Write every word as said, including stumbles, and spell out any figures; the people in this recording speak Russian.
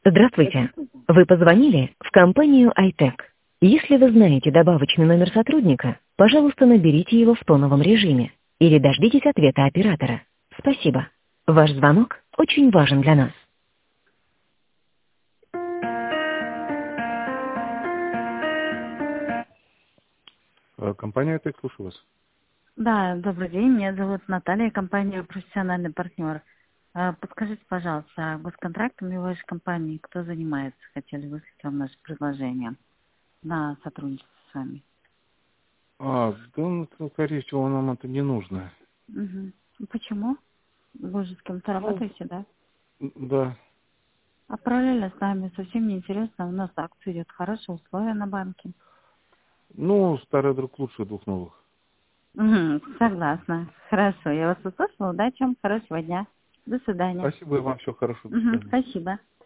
Здравствуйте. Вы позвонили в компанию iTech. Если вы знаете добавочный номер сотрудника, пожалуйста, наберите его в тоновом режиме или дождитесь ответа оператора. Спасибо. Ваш звонок очень важен для нас. Э, Компания iTech, слушаю вас. Да, добрый день. Меня зовут Наталья, компания «Профессиональный партнер». А, Подскажите, пожалуйста, госконтрактами вашей компании кто занимается? Хотели выслать вам наше предложение на сотрудничество с вами. А, да, ну, то, скорее всего, нам это не нужно. Угу. Почему? Вы же с кем-то Ну, работаете, да? м, да. А параллельно с нами совсем неинтересно. У нас акция идет, хорошие условия на банке. Ну, старый друг лучше двух новых. Угу, согласна. Хорошо, я вас услышала. Удачи вам, хорошего дня. До свидания. Спасибо и вам, всего хорошего, до Угу, свидания. спасибо.